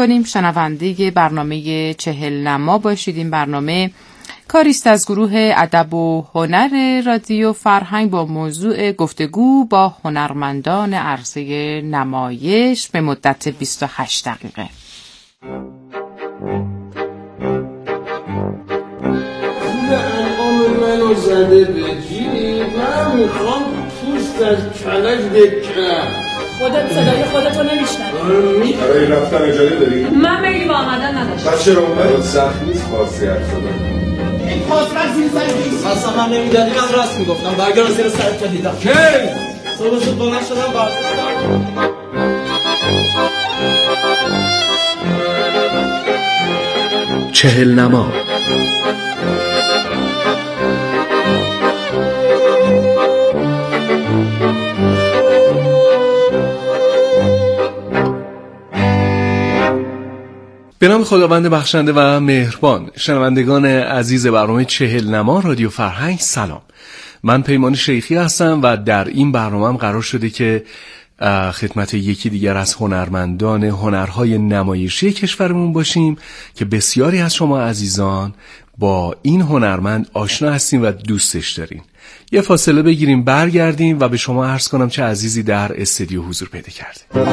میکنیم شنونده برنامه 40 نما باشید. این برنامه کاریست از گروه ادب و هنر رادیو فرهنگ با موضوع گفتگو با هنرمندان عرصه نمایش به مدت 28 دقیقه. منو زده به جیب، من میخوام پوست از کلش بکنم. خودت صدای خودتو نمیشنوی؟ برای رفتن اجازه داری؟ من میلی با آمدن نداشتم. بس چرا اومد؟ سخت نیست فارسی حرف زدن. این پاسپس این سر اصلا من نمیدادی، من راست میگفتم. برگرد زیر سرت تا دیدم. کی؟ صبح زود بلند شدم چهل نما. به نام خداوند بخشنده و مهربان. شنوندگان عزیز برنامه 40 نما رادیو فرهنگ سلام. من پیمان شیخی هستم و در این برنامه قرار شده که خدمت یکی دیگر از هنرمندان هنرهای نمایشی کشورمون باشیم که بسیاری از شما عزیزان با این هنرمند آشنا هستیم و دوستش دارین. یه فاصله بگیریم برگردیم و به شما عرض کنم چه عزیزی در استودیو حضور پیدا کرده.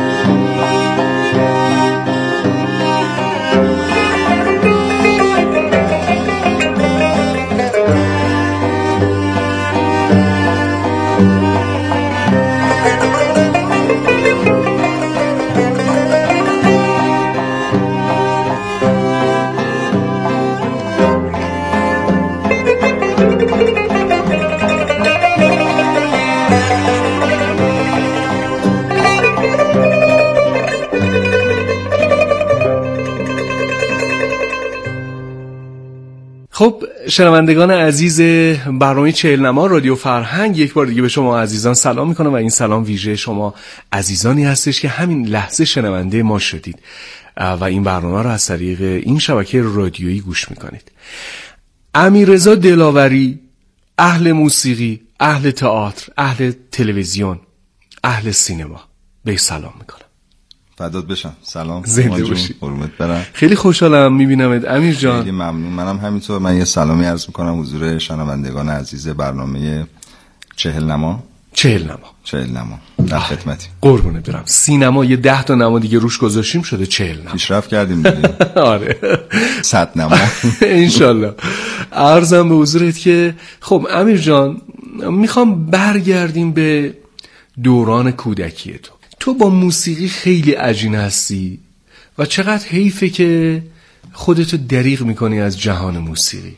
خب شنوندگان عزیز برنامه 40 نما رادیو فرهنگ، یک بار دیگه به شما عزیزان سلام میکنم و این سلام ویژه شما عزیزانی هستش که همین لحظه شنونده ما شدید و این برنامه رو از طریق این شبکه رادیویی گوش میکنید. امیررضا دلاوری، اهل موسیقی، اهل تئاتر، اهل تلویزیون، اهل سینما، به سلام میکنم. فدات بشم. سلام. زنده باشی. قربونت برم. خیلی خوشحالم میبینمت امیر جان. خیلی ممنون. منم همینطور. من یه سلامی عرض میکنم حضور شنوندگان عزیز برنامه 40 نما. 40 نما. 40 نما. در خدمتیم. قربونت برم. سینما یه 10 تا نما دیگه روش گذاشتیم شده 40 نما. پیشرفت کردیم دیگه. آره. 100 نما. انشالله. عرضم به حضورت که خب امیر جان میخوام برگردیم به دوران کودکی تو. تو با موسیقی خیلی عجین هستی و چقدر حیفه که خودتو دریغ میکنی از جهان موسیقی.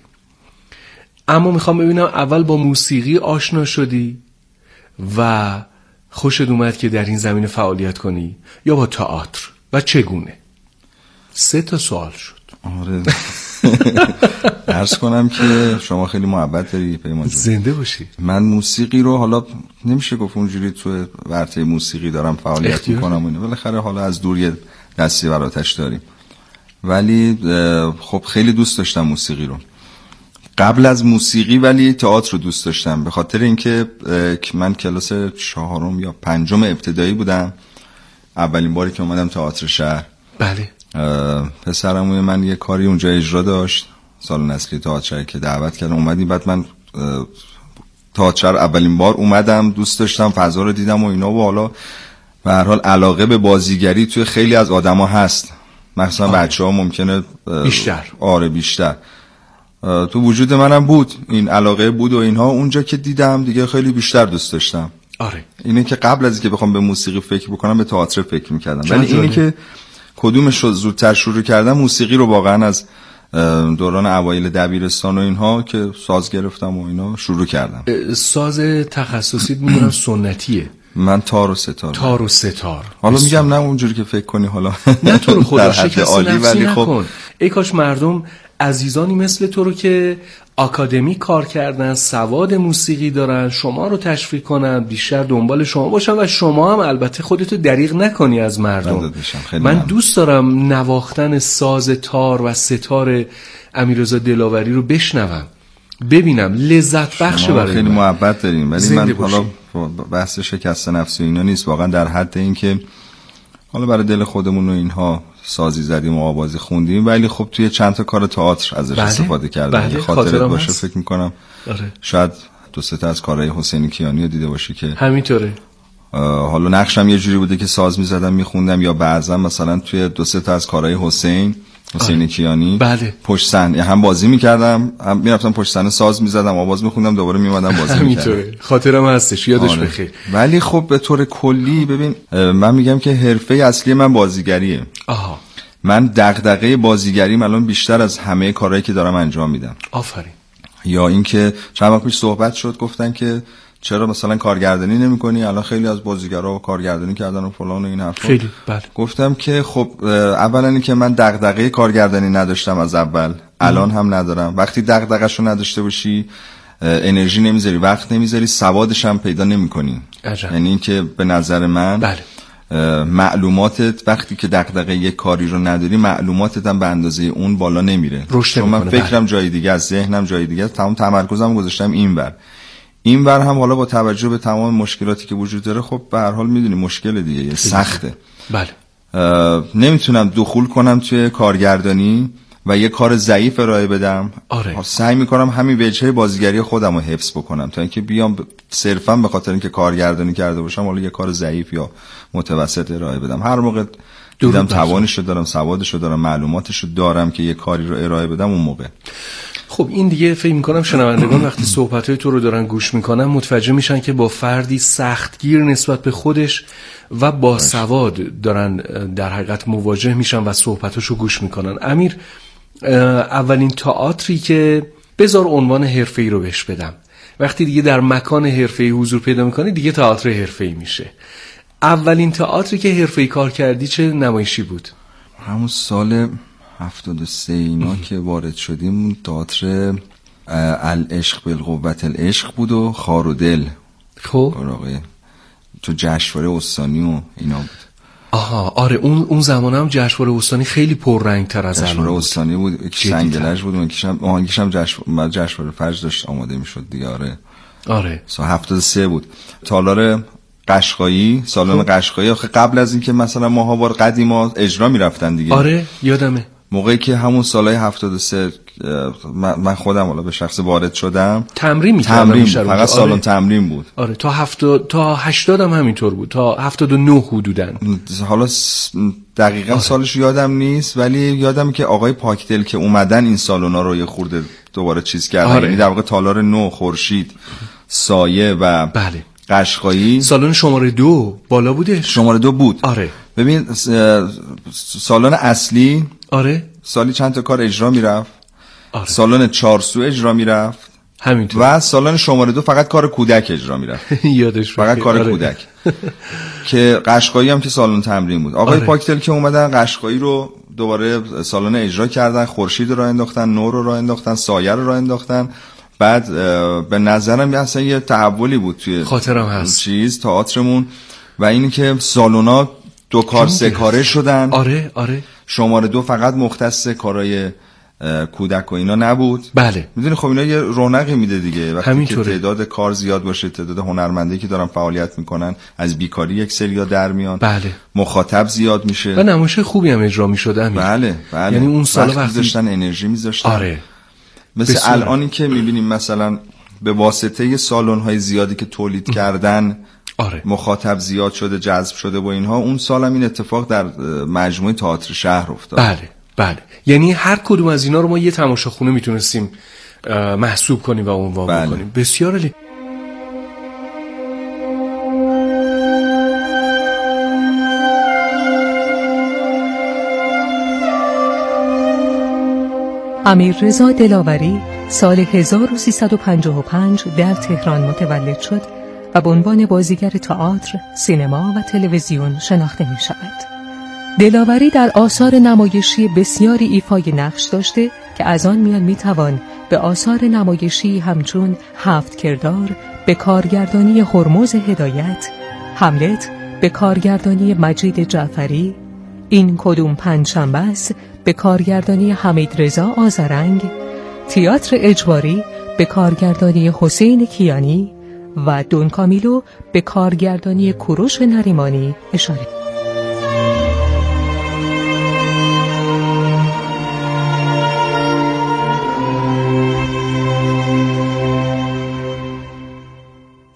اما میخوام ببینم اول با موسیقی آشنا شدی و خوشت اومد که در این زمینه فعالیت کنی یا با تئاتر و چگونه؟ 3 تا سوال شد. آره. عرض کنم که شما خیلی محبت داری پیمان جون. زنده باشی. من موسیقی رو حالا نمیشه گفت اونجوری تو ورطه موسیقی دارم فعالیت میکنم اینه، بالاخره حالا از دور یه دستی براتش داریم، ولی خب خیلی دوست داشتم موسیقی رو قبل از موسیقی، ولی تئاتر رو دوست داشتم به خاطر اینکه من کلاس 4 یا 5 ابتدایی بودم اولین باری که اومدم تئاتر شهر. بله. پسرموی من یه کاری اونجا اجرا داشت، سال نسلی تئاتر که دعوت کردم اومدیم، بعد من تئاتر اولین بار اومدم، دوست داشتم فضا رو دیدم و اینا، و حالا به هر حال علاقه به بازیگری توی خیلی از آدما هست، مثلا بچه‌ها ممکنه بیشتر. آره بیشتر. تو وجود منم بود این علاقه بود و اینها، اونجا که دیدم دیگه خیلی بیشتر دوست داشتم. آره. اینه که قبل از اینکه بخوام به موسیقی فکر بکنم به تئاتر فکر می‌کردم، ولی اینه که کدومش رو زودتر شروع کردم، موسیقی رو واقعا از دوران اوایل دبیرستان و اینها که ساز گرفتم و اینا شروع کردم. ساز تخصصیت میدونم سنتیه. من تار و ستار. تار و ستار. حالا میگم نه اونجوری که فکر کنی، حالا نه تو رو خدا شکست نفسی ولی نکن. خب ای کاش مردم عزیزانی مثل تو رو که آکادمی کار کردن، سواد موسیقی دارن، شما رو تشویق کنن، بیشتر دنبال شما باشن و شما هم البته خودتو دریغ نکنی از مردم. من دوست دارم نواختن ساز تار و ستار امیررضا دلاوری رو بشنوم، ببینم، لذت بخشه برای خیلی من. محبت داریم، ولی من حالا بحث شکست نفسی اینا نیست، واقعا در حد این که حالا برای دل خودمون و اینها سازی زدیم و آوازی خوندیم، ولی خب توی چند تا کار تئاتر ازش استفاده کردیم. خاطرت باشه فکر میکنم شاید 2-3 تا از کارهای حسین کیانی رو دیده باشی که همینطوره. حالا نقشم یه جوری بوده که ساز میزدم میخوندم، یا بعضا مثلا توی 2-3 تا از کارهای حسین کیانی پشت صحنه هم بازی میکردم، هم میرفتم پشت صحنه ساز میزدم، آواز میخوندم، دوباره میومدم بازی میکردم. خاطرم هستش، یادش بخیر. ولی خب به طور کلی ببین، من میگم که حرفه اصلی من بازیگریه. من دغدغه بازیگریم الان بیشتر از همه کارهایی که دارم انجام میدم. آفرین. یا اینکه چند وقت پیش صحبت شد، گفتن که چرا مثلا کارگردانی نمی‌کنی؟ الان خیلی از بازیگرا کارگردانی کردن و فلان و این حرفا. خیلی بله. گفتم که خب اولا اینکه من دغدغه کارگردانی نداشتم از اول، الان هم ندارم. وقتی دغدغه‌شو نداشته باشی انرژی نمیذاری، وقت نمیذاری، سوادش هم پیدا نمی‌کنی. یعنی اینکه به نظر من بله. معلوماتت وقتی که دغدغه یک کاری رو نداری، معلوماتت هم به اندازه اون بالا نمیره. چون من فکرم جای دیگه است، ذهنم جای دیگه است، تمام تمرکزم گذاشتم اینور هم حالا با توجه به تمام مشکلاتی که وجود داره، خب به هر حال میدونی مشکل دیگه سخته. بله. نمیتونم دخول کنم توی کارگردانی و یه کار ضعیف ارائه بدم. سعی میکنم همین وجهه بازیگری خودم رو حفظ بکنم تا اینکه بیام صرفا به خاطر اینکه کارگردانی کرده باشم حالا یه کار ضعیف یا متوسط ارائه بدم. هر موقع دیدم توانشو دارم، سوادشو دارم، معلوماتشو دارم که یه کاری رو ارائه بدم، اون موقع. خب این دیگه فکر می‌کنم شنوندگان وقتی صحبت‌های تو رو دارن گوش می‌کنن متوجه میشن که با فردی سختگیر نسبت به خودش و با سواد دارن در حقیقت مواجه میشن و صحبتاشو گوش می‌کنن. امیر، اولین تئاتری که بذار عنوان حرفه‌ای رو بهش بدم، وقتی دیگه در مکان حرفه‌ای حضور پیدا می‌کنی دیگه تئاتر حرفه‌ای میشه. اولین تئاتری که حرفه‌ای کار کردی چه نمایشی بود؟ همون سال 73 اینا که وارد شدیم، تئاتر العشق بالقوت العشق بود و خار و دل. خب تو جشنواره استانی و اینا بود. آره اون زمان هم جشنواره استانی خیلی پررنگ‌تر از الان بود. جشنواره استانی بود، یکی سنگلج بود، یکیشم جشنواره فجر داشت آماده میشد دیگه. آره سال 73 بود. تالار قشقایی، سالن قشقایی. آخه قبل از اینکه مثلا ماهوار قدیما اجرا میرفتن دیگه. آره یادمه. موقعی که همون سالهای 73 من خودم حالا به شخص وارد شدم، تمرین می‌کردم، فقط سالن تمرین بود. آره تا 80 هم همینطور بود، تا 79 حدوداً. حالا دقیقاً سالش یادم نیست، ولی یادم که آقای پاکدل که اومدن این سالونا رو یه خورده دوباره چیز کردن. یعنی در واقع تالار 9، خورشید، سایه و بله قشقایی. سالن شماره 2 بالا بوده. شماره 2 بود. آره ببین سالن اصلی سالی چند تا کار اجرا میرفت. سالن 4 سو اجرا میرفت همینطور. و سالن شماره 2 فقط کار کودک اجرا میرفت. یادش فقط کار کودک. که قشقایی هم که سالن تمرین بود. آقای پاکدل که اومدن قشقایی رو دوباره سالن اجرا کردن، خورشید رو راه انداختن، نور رو راه انداختن، سایه رو راه انداختن. بعد به نظرم اصلا یه تحولی بود توی خاطرم هست تئاترمون، و اینی که سالونا 2 کار 3 کاره شدن. آره شماره 2 فقط مختص کارهای کودک و اینا نبود. بله میدونی خب اینا یه رونقی میده دیگه وقتی که تعداد کار زیاد باشه، تعداد هنرمندایی که دارن فعالیت میکنن از بیکاری یک سریا در میان. بله. مخاطب زیاد میشه و نمایش خوبی هم اجرا میشد. بله یعنی اون سال وقتی داشتن انرژی میذاشتن. آره مثل الانی که میبینیم مثلا به واسطه سالن‌های زیادی که تولید کردن مخاطب زیاد شده، جذب شده با اینها. اون سال هم این اتفاق در مجموعه تئاتر شهر افتاد. بله یعنی هر کدوم از اینا رو ما یه تماشاخونه میتونستیم محسوب کنیم و عنوان بکنیم. بسیار عالی. امیررضا دلاوری سال 1355 در تهران متولد شد و به عنوان بازیگر تئاتر، سینما و تلویزیون شناخته می شود. دلاوری در آثار نمایشی بسیاری ایفای نقش داشته که از آن میان می توان به آثار نمایشی همچون 7 کردار به کارگردانی هرمز هدایت، هملت به کارگردانی مجید جعفری، این کدوم پنجشنبه است به کارگردانی حمیدرضا آذرنگ، تئاتر اجباری به کارگردانی حسین کیانی و دون کامیلو به کارگردانی کوروش نریمانی اشاره.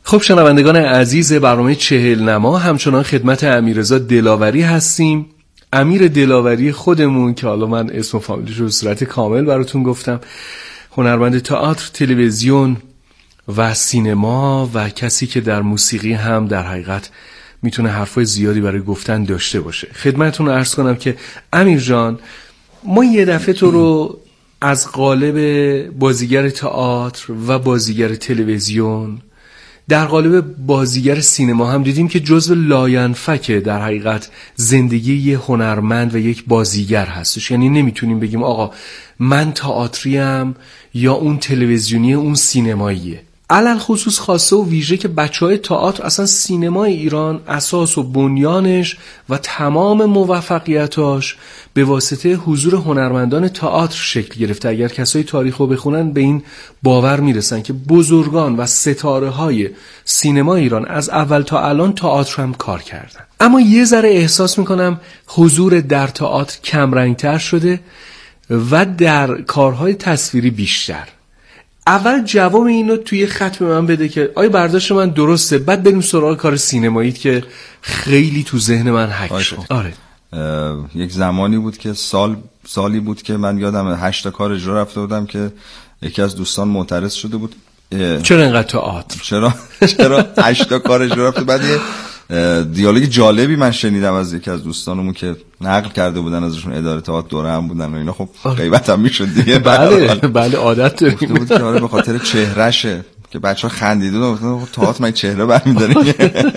خب شنوندگان عزیز برنامه 40 نما، همچنان خدمت امیررضا دلاوری هستیم. امیر دلاوری خودمون که حالا من اسم و فامیلش رو به صورت کامل براتون گفتم، هنرمند تئاتر، تلویزیون و سینما و کسی که در موسیقی هم در حقیقت میتونه حرفای زیادی برای گفتن داشته باشه. خدمتتون عرض کنم که امیر جان، ما یه دفعه تو رو از قالب بازیگر تئاتر و بازیگر تلویزیون در قالب بازیگر سینما هم دیدیم که جزو لاینفکه در حقیقت زندگی یه هنرمند و یک بازیگر هستش. یعنی نمیتونیم بگیم آقا من تئاتریم یا اون تلویزیونی اون سینماییه. علل خصوص خاصه و ویژه که بچهای تئاتر، اصلا سینمای ایران اساس و بنیانش و تمام موفقیتاش به واسطه حضور هنرمندان تئاتر شکل گرفته. اگر کسای تاریخ رو بخونن به این باور میرسن که بزرگان و ستاره های سینما ایران از اول تا الان تئاتر هم کار کردن. اما یه ذره احساس میکنم حضور در تئاتر کمرنگتر شده و در کارهای تصویری بیشتر. اول جواب اینو توی خط به من بده که آیا برداشت من درسته، بعد بریم سراغ کار سینمایی که خیلی تو ذهن من حک شد. آره. یک زمانی بود که سالی بود که من یادم 8 تا کار اجرا رفته بودم که یکی از دوستان معترض شده بود چرا اینقدر تئاتر؟ چرا 8 تا کار اجرا رفته؟ بعد دیالوگ جالبی من شنیدم از یکی از دوستانمون که نقل کرده بودن ازشون، اداره تئاتر دوره هم بودن و اینا. خب غیبت هم میشد دیگه. بله عادت داریم. بود که آره به خاطر چهرهشه که بچه‌ها خندیدن و گفتن تئاتر من چهره برمی‌داره.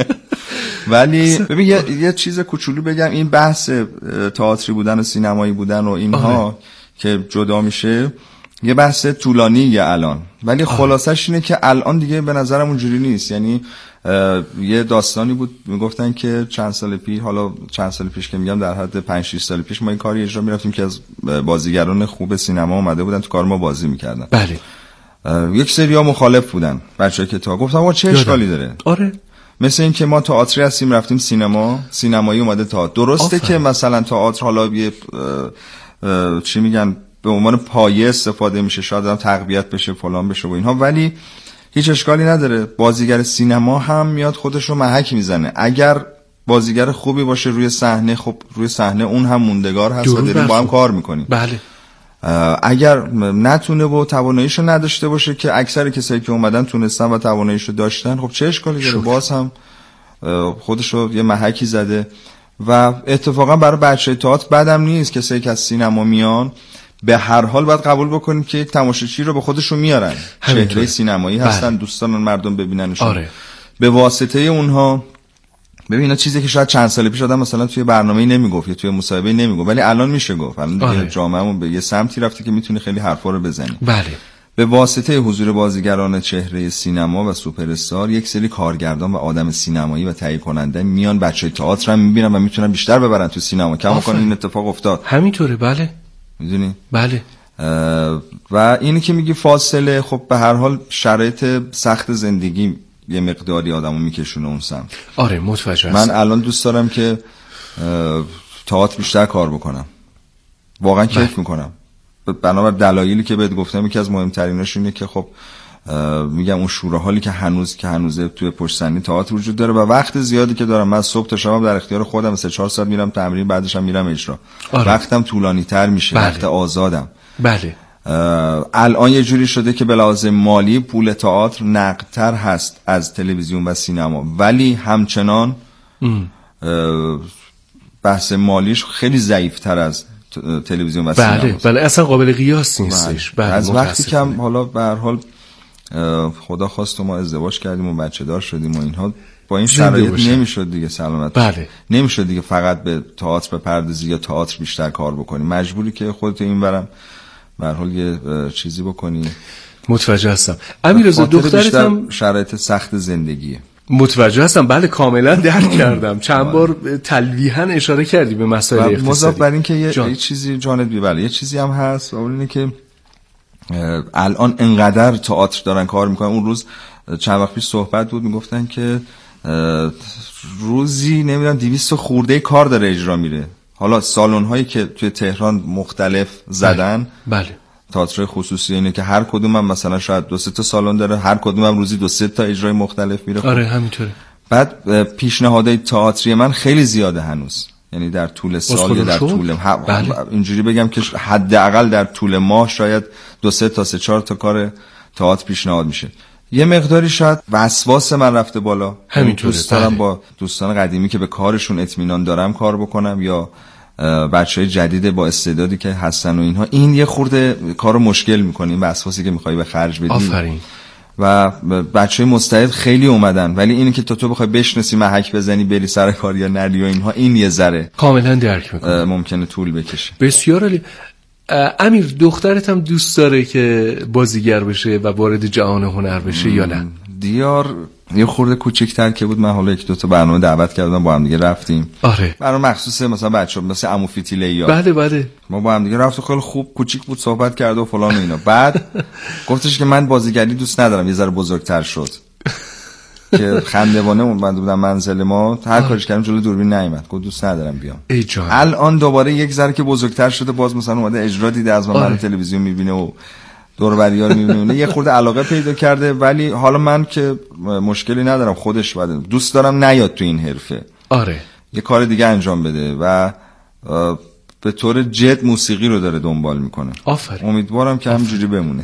ولی ببین یه چیز کوچولو بگم، این بحث تئاتری بودن و سینمایی بودن و اینها که جدا میشه یه بحث طولانیه الان، ولی خلاصش اینه که الان دیگه به نظرم اونجوری نیست. یعنی یه داستانی بود میگفتن که چند سال پیش که میگم در حد 5-6 سال پیش ما این کاری اجرا میرفتیم که از بازیگران خوب سینما اومده بودن تو کار ما بازی میکردن. بله. یک سریا مخالف بودن بچه‌ها که تا گفتم آقا چه اشکالی داره؟ آره. مثل این که ما تئاتری هستیم رفتیم سینمایی اومده تئاتر. درسته که مثلا تئاتر حالا یه چی میگن به عنوان پایه استفاده میشه، شاید هم تقویت بشه فلان بشه و اینها، ولی هیچ اشکالی نداره. بازیگر سینما هم میاد خودش رو محک میزنه. اگر بازیگر خوبی باشه روی صحنه، خب روی صحنه اون هم موندگار هست و داریم با هم کار میکنیم. بله. اگر نتونه و تواناییشو نداشته باشه که اکثر کسایی که اومدن تونستن و تواناییشو داشتن، خب چه اشکالی داره؟ باز هم خودش رو یه محکی زده. و اتفاقا برای بچه‌های تئاتر بدم نیست کسایی که از سینما میان، به هر حال باید قبول بکنیم که یک تماشاچی رو به خودشون میارن، چهره سینمایی هستن. بله. دوستان مردم ببیننشون. آره. به واسطه اونها ببین چیزی که شاید چند سال پیش آدم مثلا توی برنامه‌ای نمیگفت یا توی مصاحبه‌ای نمیگفت، ولی الان میشه گفت. الان دیگه جامعهمون به یه سمتی رفته که میتونه خیلی حرفا رو بزنه. بله. به واسطه حضور بازیگران چهره سینما و سوپر استار یک سری کارگردان و آدم سینمایی و تهیه کننده میان بچهای تئاتر هم میبینن و میتونن بیشتر ببرن تو سینما. کما کنه این اتفاق افتاد. همینطوره. بله. میدونی؟ بله. و اینی که میگی فاصله، خب به هر حال شرایط سخت زندگی یه مقداری آدمو میکشونه اون سمت. آره متوجه من الان دوست دارم که تئاتر بیشتر کار بکنم، واقعا کیف میکنم. بنابر دلایلی که بهت گفتم یکی از مهمتریناش اینه که خب میگم اون شوره‌حالی که هنوز توی پشت صحنه تئاتر وجود داره و وقت زیادی که دارم. من صبح تا شب در اختیار خودم 3-4 ساعت میرم تمرین، بعدش هم میرم اجرا. آره. وقتم طولانی تر میشه. بله. وقت آزادم. بله. الان یه جوری شده که به لحاظ مالی پول تئاتر نقدتر هست از تلویزیون و سینما، ولی همچنان بحث مالیش خیلی ضعیف‌تر از تلویزیون و سینما. بله بله اصلا قابل قیاس نیستش. بله. از وقتی که حالا به هر حال خدا خواست و ما ازدواج کردیم و بچه دار شدیم و اینها، با این شرایط نمیشد دیگه سلامت. بله. نمیشد دیگه فقط به تئاتر بپردازی یا تئاتر بیشتر کار بکنی. مجبوری که خودت اینورم به هر حال یه چیزی بکنی. متوجه هستم. امیررضا دخترتم شرایط سخت زندگیه. متوجه هستم. بله کاملا درک کردم. چند بار تلویحاً اشاره کردی به مسائل اقتصادی. مضاف بر این که یه چیزی جانبی، بله یه چیزی هم هست و اون اینه که الان انقدر تئاتر دارن کار میکنن. اون روز چند وقت پیش صحبت بود میگفتن که روزی نمیدونم 200 خورده کار داره اجرا میره. حالا سالن هایی که توی تهران مختلف زدن، بله. تئاتر خصوصی اینه که هر کدومم مثلا شاید 2-3 تا سالن داره، هر کدومم روزی 2-3 تا اجرای مختلف میره. آره همینطوره. بعد پیشنهادهای تئاتری من خیلی زیاده هنوز، یعنی در طول سال یا در طول اینجوری بگم که حداقل در طول ماه شاید 2-3 تا 3-4 تا کار تئاتر پیشنهاد میشه. یه مقداری شاید وسواس من رفته بالا، همینطوره. دوست دارم با دوستان قدیمی که به کارشون اطمینان دارم کار بکنم، یا بچهای جدید با استعدادی که هستن و اینها. این یه خورده کارو مشکل میکنه، این وسواسی که میخوای به خرج بدی. آفرین. و بچهای مستعد خیلی اومدن، ولی اینی که تو بخوای بشناسی، محک بزنی، بری سر کار یا نری و اینها، این یه ذره کاملا درک میکنم، ممکنه طول بکشه. بسیار عالی. امیر، دخترت هم دوست داره که بازیگر بشه و وارد جهان هنر بشه یا نه؟ دیار یه خورده کوچیک‌تر که بود، من حالا 1-2 تا برنامه دعوت کردم، با هم دیگه رفتیم. آره. برنامه مخصوص مثلا بچه‌ها، مثلا عمو فیتیلیا. بله. ما با هم دیگه رفتیم، خیلی خوب کوچیک بود، صحبت کرد و فلان و اینا. بعد گفتش که من بازیگری دوست ندارم، یه ذره بزرگتر شد. که خندوانه من بودم منزل ما، هر کارش کردم جلوی دوربین نیومد، گفت دوست ندارم بیام. ای جان. الان دوباره یک ذره که بزرگتر شده، باز مثلا اومده اجرا دیده از من تلویزیون میبینه و دور و بریار میبینه، یه خورده علاقه پیدا کرده. ولی حالا من که مشکلی ندارم، خودش بده، دوست دارم نیاد تو این حرفه. آره. یه کار دیگه انجام بده و به طور جد موسیقی رو داره دنبال میکنه. آفرین. امیدوارم که همینجوری بمونه.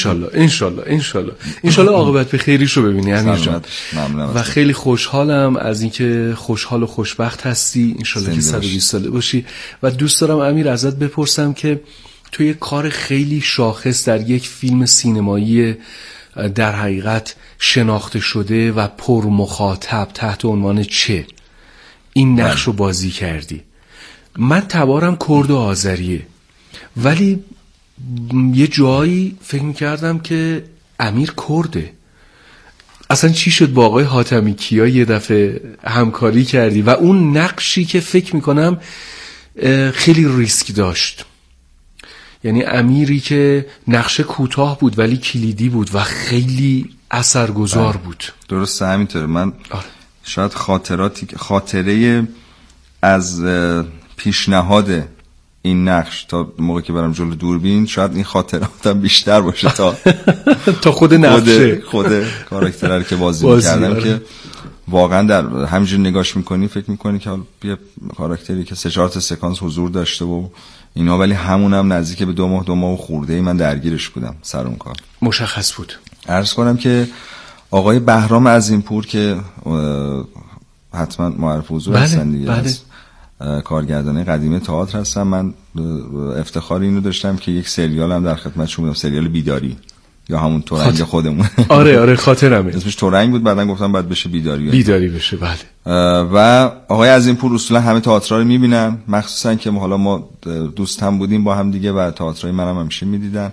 انشالله عاقبت به خیریش رو ببینی امیر جان. ممنونم. و خیلی خوشحالم از اینکه خوشحال و خوشبخت هستی. انشالله که 120 ساله باشی. و دوست دارم امیر ازت بپرسم که تو یه کار خیلی شاخص در یک فیلم سینمایی در حقیقت شناخته شده و پر مخاطب تحت عنوان چه این نقش رو بازی کردی. من تبارم کرد و آذریه، ولی یه جایی فکر میکردم که امیر کرده. اصلا چی شد با آقای حاتمی کیا یه دفعه همکاری کردی و اون نقشی که فکر میکنم خیلی ریسک داشت، یعنی امیری که نقش کوتاه بود ولی کلیدی بود و خیلی اثرگذار بود. درسته، همینطوره. من شاید خاطره از پیشنهاد این نقش تا موقعی که برم جلو دوربین، شاید این خاطراتم بیشتر باشه تا تا خود نقشه، خود کاراکتری که بازی می‌کردم، که واقعا در همینجوری نگاش می‌کنی فکر می‌کنی که یه کاراکتری که 3-4 تا سکانس حضور داشته و اینا، ولی همونم نزدیک به 2 ماه خورده من درگیرش بودم سر اون کار. مشخص بود. عرض کنم که آقای بهرام عظیمپور که حتما معرف حضور هستن دیگه، کارگردان قدیم تئاتر هستم. من افتخار اینو داشتم که یک سریال هم در خدمتشون بودم، سریال بیداری یا همون تورنگ خودمون. آره خاطرمه، اسمش تورنگ بود، بعدن گفتم بعد بشه بیداری بشه. بله. و آقای عظیمپور اصولا همه تئاترها رو میبینن، مخصوصا که حالا ما دوست هم بودیم با هم دیگه و تئاترای منم همیشه میدیدن.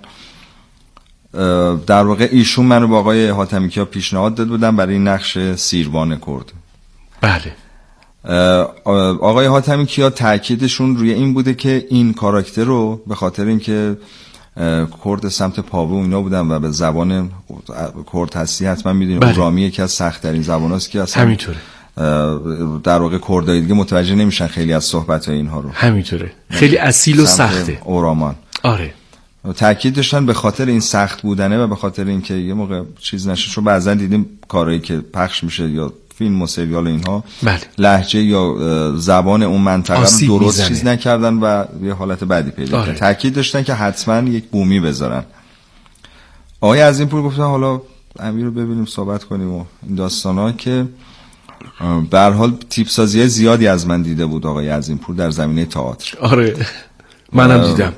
در واقع ایشون منو با آقای حاتمی کیا پیشنهاد داد بودن برای این نقش سیروان کرد. بله. آقای حاتمی کیا تاکیدشون روی این بوده که این کاراکتر رو به خاطر اینکه کرد سمت پاوه و اینا بودن و به زبان کرد هستی حتما میدونید اورامی یکی از سخت ترین زباناست که اصلا همینطوره. در واقع کردای دیگه متوجه نمیشن خیلی از صحبت‌های اینها رو. همینطوره، خیلی اصیل و سخته. اورامان. آره. تاکید داشتن به خاطر این سخت بودنه و به خاطر اینکه یه موقع چیز نشه، چون بعضا دیدیم کارهایی که پخش میشه یا فیلم و سریال اینها، بله، لهجه یا زبان اون منطقه رو درست چیز نکردن و یه حالت بدی پیدا کرد. تاکید داشتن که حتما یک بومی بذارن. آقای عظیمپور گفتن حالا امیر رو ببینیم صحبت کنیم و این داستانا، که به هر حال تیپ سازی زیادی از من دیده بود آقای عظیمپور در زمینه تئاتر. آره منم دیدم.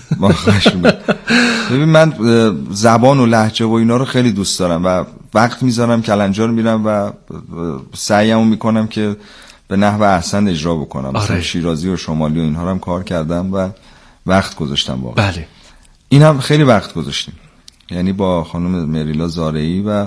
ببین من زبان و لهجه و اینا رو خیلی دوست دارم و وقت میذارم، کلنجار میرم و سعیمو میکنم که به نحو احسن اجرا بکنم. مثلا شیرازی و شمالی و اینها رو هم کار کردم و وقت گذاشتم واقعا. بله. این هم خیلی وقت گذاشتیم، یعنی با خانم مریلا زارعی و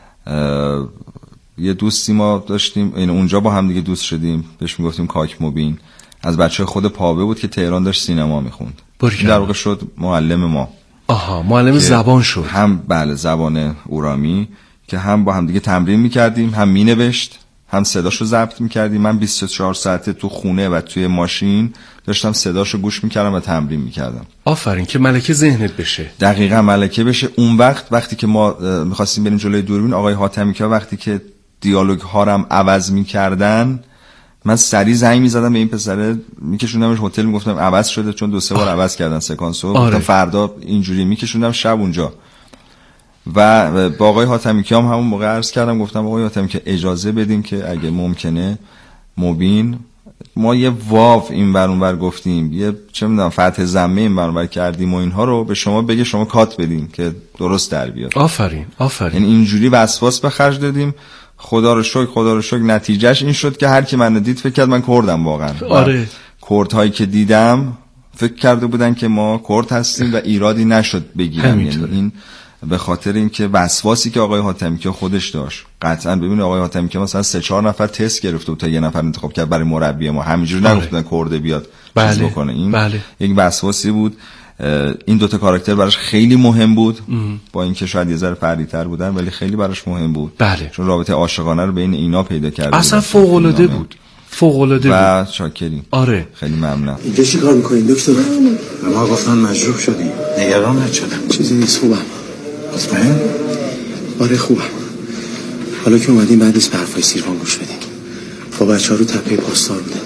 یه دوستی ما داشتیم، این اونجا با هم دیگه دوست شدیم، بهش میگفتیم کاک مبین، از بچه خود پاوه بود که تهران داشت سینما میخوند، در واقع شد معلم ما. آها، معلم زبان شد. هم بله، زبان اورامی، که هم با هم دیگه تمرین میکردیم، هم مینوشت، هم صداشو ضبط میکردیم. من 24 ساعته تو خونه و توی ماشین داشتم صداشو گوش میکردم و تمرین میکردم. آفرین، که ملکه ذهنت بشه. دقیقاً ملکه بشه. اون وقتی که ما میخواستیم بریم جلوی دوربین، آقای حاتمی‌کیا وقتی که دیالوگ ها رو هم عوض میکردن، من سریع زنگ میزدم به این پسره، میکشوندمش هتل، میگفتم عوض شده، چون 2-3 بار عوض کردن سکانسو. گفتم فردا اینجوری میکشوندم شب اونجا. و با آقای حاتمی‌کیا هم همون موقع عرض کردم، گفتم آقای حاتمی‌کیا اجازه بدیم که اگه ممکنه مبین ما یه واو این ور اون ور گفتیم، یه چه میدونم فتح ضمه این ور اون ور کردیم و اینها رو به شما بگه، شما کات بدیم که درست در بیاد. آفرین. یعنی اینجوری وسواس به خرج دادیم. خدا رو شکر نتیجهش این شد که هر کی منو دید فکر کرد من کردم واقعا. آره. کردهایی که دیدم فکر کرده بودن که ما کرد هستیم و ایرادی نشد بگیرم. یعنی این به خاطر اینکه وسواسی که آقای حاتمی‌کیا خودش داشت. قطعا ببین آقای حاتمی‌کیا مثلا 3-4 نفر تست گرفته بود تا یه نفر انتخاب کرد برای مربی ما، همینجوری نگفتن کرده بیاد چیز بکنه. این یک وسواسی بود. این دوتا کاراکتر براش خیلی مهم بود، با اینکه شاید یه ذره فردی‌تر بودن ولی خیلی براش مهم بود. چون رابطه عاشقانه رو بین اینا پیدا کرد. اصلا فوق‌العاده بود. و شاکریم. آره. خیلی ممنونم. اینجا چی کار می‌کنین دکتر؟ ما گفتن مجروح شدی. نگران نشدم. چیزی نیست، خوبم. مطمئن؟ آره خوبم. حالا که اومدیم بعد از حرفای سیروان گوش بدیم. با بچه‌ها رو تپه پاسدار بودن.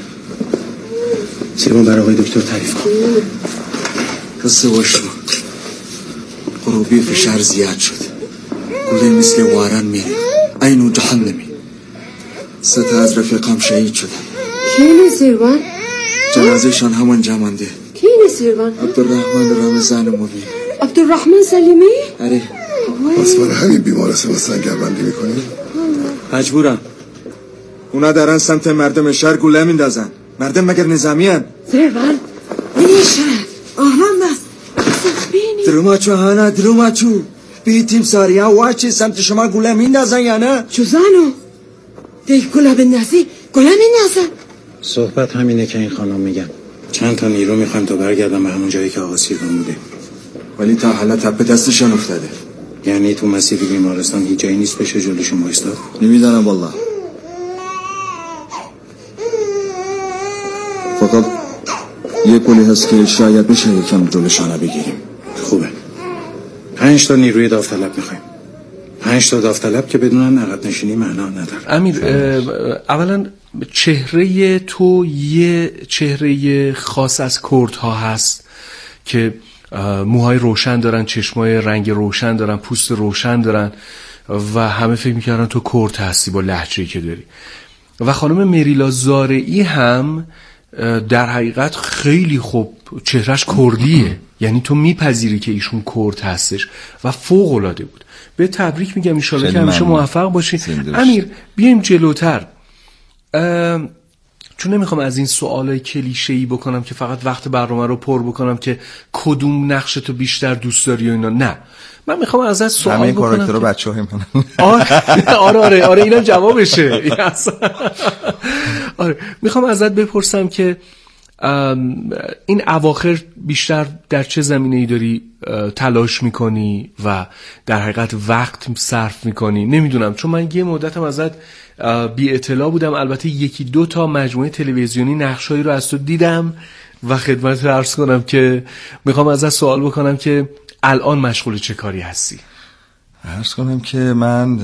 سیروان برای آقای دکتر تعریف کن. قصه باش رو. غروبی فشار زیاد شد. گوله مثل واران میره. اینو جهنمی. 3 تا از رفیقام شهید شدن. کینه سیروان؟ جنازه‌شان همونجا مانده. کینه سیروان؟ عبدالرحمن رمضان مبین. عبدالرحمن سلیمی؟ آره. بس برای همین بیمارستان سنگربندی میکنی؟ مجبورم. اونا دارن سمت مردم شهر گوله میندازن. مردم مگر نظامی هن؟ سیروان نیشه آهان بست دروماچو بیتیم ساریا واچی سمت شما گوله میندازن یا نه؟ چو زنو دیگه گوله بندازی گوله میندازن. صحبت همینه که این خانم میگم. چند تا نیرو میخوایم تا برگردم به همون جایی که آقا سیروان بوده، ولی تا حالا تپه دستشان افتاده. یعنی تو مسیر بیمارستان هیچ جایی نیست بشه جلوشون وایستاد؟ نمیدانم والله. فقط یه پلی هست که شاید بشه یکم جلوشانه بگیریم. خوبه. 5 تا نیروی داوطلب میخوایم. 5 تا داوطلب که بدونن عقب نشینی معنا نداره. امیر، اولا چهره تو یه چهره خاص از کردها هست که موهای روشن دارن، چشمای رنگ روشن دارن، پوست روشن دارن و همه فکر میکردن تو کرد هستی با لهجه‌ای که داری. و خانم مریلا زارعی هم در حقیقت خیلی خوب چهرش کردیه، یعنی تو میپذیری که ایشون کرد هستش و فوق العاده بود. به تبریک میگم، ان شاءالله که همیشه موفق باشی. امیر بیایم جلوتر، چون نمیخوام از این سوالای کلیشه‌ای بکنم که فقط وقت برنامه رو پر بکنم که کدوم نقش تو بیشتر دوست داری و اینا. نه، من میخوام ازت سوال بکنم. همه کاراکترها بچه‌ها میمونن. آره اینم جوابشه. آره میخوام ازت بپرسم که این اواخر بیشتر در چه زمینه‌ای داری تلاش میکنی و در حقیقت وقت صرف میکنی؟ نمیدونم، چون من یه مدتم ازت بی اطلاع بودم. البته 1-2 تا مجموعه تلویزیونی نقشایی رو از تو دیدم و خدمت عرض کنم که میخوام ازت سوال بکنم که الان مشغول چه کاری هستی؟ عرض کنم که من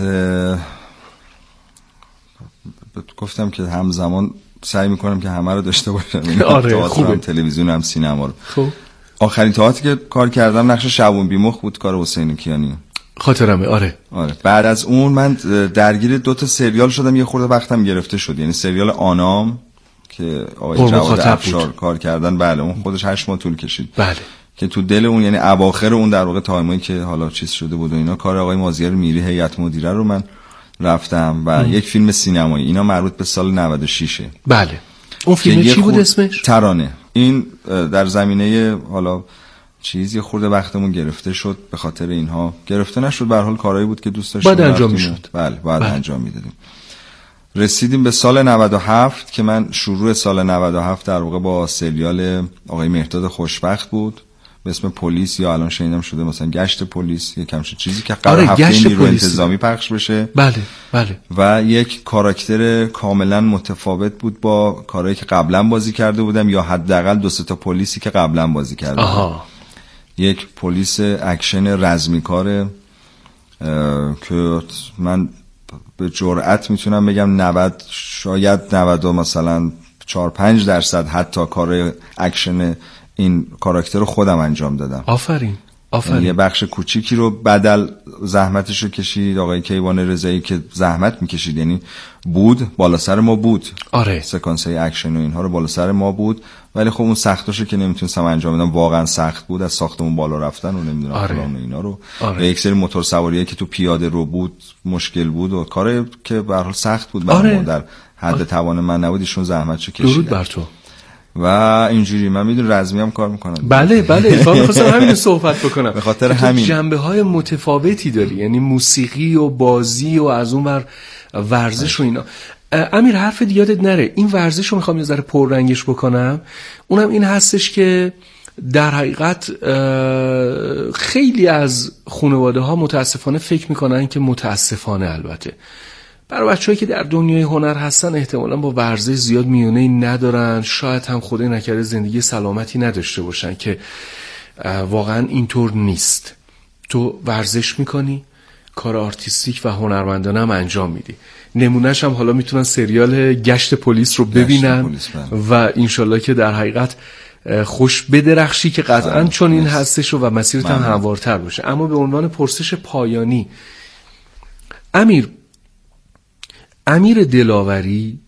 گفتم که همزمان سعی میکنم که همه رو داشته باشم. آره خوبه. تلویزیون هم سینما رو. خوب. آخرین تئاتری که کار کردم نقش شعبان بیمخ بود، کار حسین کیانی. خاطرمه. آره. بعد از اون من درگیر 2 تا سریال شدم، یه خورده وقتم گرفته شد. یعنی سریال آنام که آقای جواد افشار کار کردن، بله اون خودش 8 ماه طول کشید. بله. که تو دل اون یعنی اواخر اون در واقع تایمایی که حالا چیز شده بود و اینا، کار آقای مازیار میری هیئت مدیره رو من رفتم و یک فیلم سینمایی، اینا مربوط به سال 96. بله. اون فیلم چی بود اسمش؟ ترانه. این در زمینه حالا چیزی خورده وقتمون گرفته شد، به خاطر اینها گرفته نشد، به هر حال کارایی بود که دوست داشتیم بعد انجام میشد. بله بعد انجام میدادیم. رسیدیم به سال 97 که من شروع سال 97 در واقع با سریال آقای مهرداد خوشبخت بود به اسم پلیس، یا الان شنیدم شده مثلا گشت پلیس، یک همچین چیزی که قرار هفته نیرو انتظامی پخش بشه. بله بله. و یک کاراکتر کاملا متفاوت بود با کارهایی که قبلا بازی کرده بودم، یا حداقل 2-3 تا پلیسی که قبلا بازی کرده بودم. یک پلیس اکشن رزمیکاره که من به جرئت میتونم بگم 90 شاید 90 مثلا 4-5% حتی کار اکشن این کاراکتر رو خودم انجام دادم. آفرین. یه بخش کوچیکی رو بدل زحمتش رو کشید آقای کیوان رضایی که زحمت میکشید، یعنی بود بالا سر ما بود. آره. سکانس‌های اکشن و اینها رو بالا سر ما بود، ولی خب اون سختاشو که نمیتونستم انجام بدم، واقعا سخت بود، از ساختمون بالا رفتن و نمیدونم فلان و اینا رو. و یک سری موتور سواریایی که تو پیاده رو بود مشکل بود و کاری که به هر حال سخت بود برام، در حد توان من نبود، ایشون زحمتشو کشید. درود بر تو. و اینجوری من میدونم رزمی هم کار میکنم. بله بله، اتفاقا می‌خواستم همین صحبت بکنم. به خاطر همین جنبه‌های متفاوتی داری، یعنی موسیقی و بازی و از اون ور ورزش و اینا. امیر حرف یادت نره، این ورزش رو میخوام یه ذره پررنگش بکنم. اونم این هستش که در حقیقت خیلی از خانواده ها متاسفانه فکر میکنن که متاسفانه البته برای بچه‌هایی که در دنیای هنر هستن احتمالاً با ورزش زیاد میونه‌ای ندارن، شاید هم خدای نکرده زندگی سلامتی نداشته باشن، که واقعاً اینطور نیست. تو ورزش میکنی، کار آرتیستیک و هنرمندانه هم انجام میدی. نمونهش هم حالا میتونن سریال گشت پلیس رو ببینن و انشالله که در حقیقت خوش بدرخشی که قطعاً چون این هستش و مسیرت هم هموارتر باشه. اما به عنوان پرسش پایانی، امیر دلاوری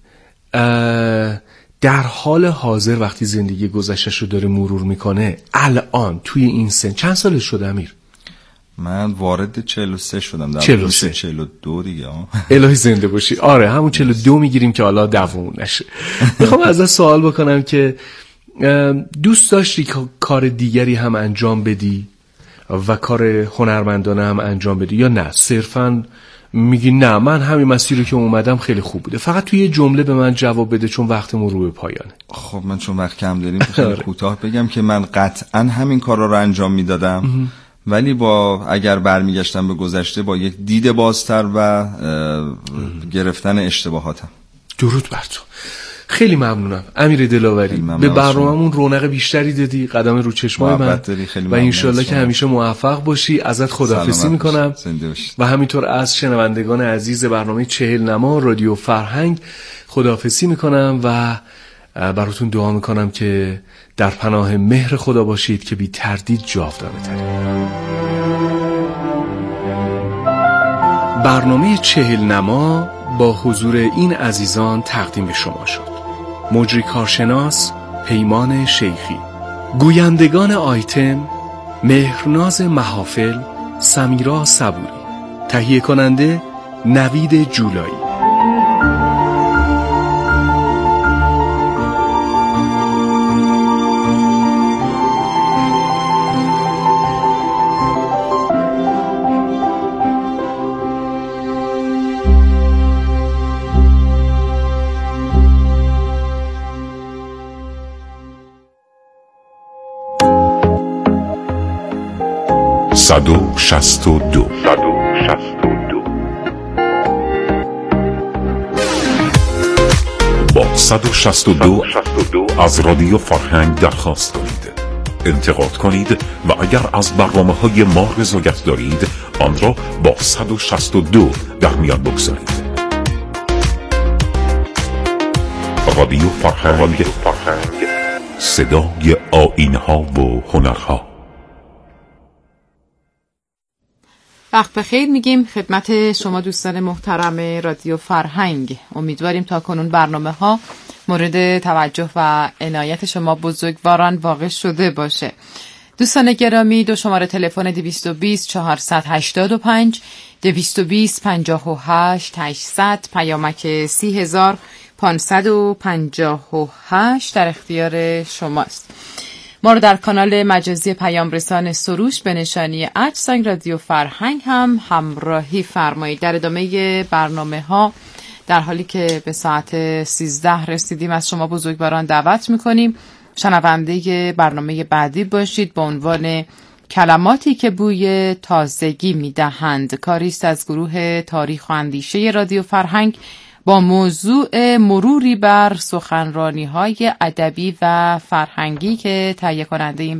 در حال حاضر وقتی زندگی گذشته‌اش رو داره مرور میکنه، الان توی این سن چند سالش شده امیر؟ من وارد 43 شدم، در 42 دیگه. الهی زنده باشی. آره همون 42 میگیریم که حالا دووم نشه. میخوام ازت سوال بکنم که دوست داشتی کار دیگری هم انجام بدی و کار هنرمندانه هم انجام بدی، یا نه صرفاً میگی نه من همین مسیری که اومدم خیلی خوب بوده؟ فقط توی یه جمله به من جواب بده چون وقتمون رو به پایانه. خب من چون وقت کم داریم خیلی کوتاه بگم که من قطعاً همین کارا رو انجام میدادم، ولی با اگر برمیگشتم به گذشته با یک دید بازتر و گرفتن اشتباهاتم. درود بر تو. خیلی ممنونم امیر دلاوری، به برنامه‌مون رونق بیشتری دادی، قدم رو چشمای من، و انشالله که همیشه موفق باشی. ازت خداحافظی میکنم و همینطور از شنوندگان عزیز برنامه 40 نما رادیو فرهنگ خداحافظی میکنم و براتون دعا میکنم که در پناه مهر خدا باشید که بی تردید جاودانه ترید. برنامه 40 نما با حضور این عزیزان تقدیم به شما شد. مجری کارشناس پیمان شیخی، گویندگان آیتم مهرناز محافل سمیرا صبوری، تهیه کننده نوید جولایی. با 162 از رادیو فرهنگ درخواست کنید، انتقاد کنید و اگر از برنامه‌های ما رضایت دارید آن را با 162 در میان بگذارید. رادیو فرهنگ، صدای آیین‌ها و هنرها. وقت بخیر میگیم خدمت شما دوستان محترم رادیو فرهنگ. امیدواریم تا کنون برنامه ها مورد توجه و عنایت شما بزرگواران واقع شده باشه. دوستان گرامی، دو شماره تلفن 220 485 220 58 800 پیامک 30558 در اختیار شماست. ما رو در کانال مجازی پیام رسان سروش به نشانی @ رادیو فرهنگ هم همراهی فرمایید. در ادامه برنامه ها در حالی که به ساعت 13 رسیدیم از شما بزرگواران دعوت میکنیم شنونده برنامه بعدی باشید با عنوان کلماتی که بوی تازگی میدهند. کاریست از گروه تاریخ و اندیشه رادیو فرهنگ با موضوع مروری بر سخنرانی‌های ادبی و فرهنگی که تهیه کننده این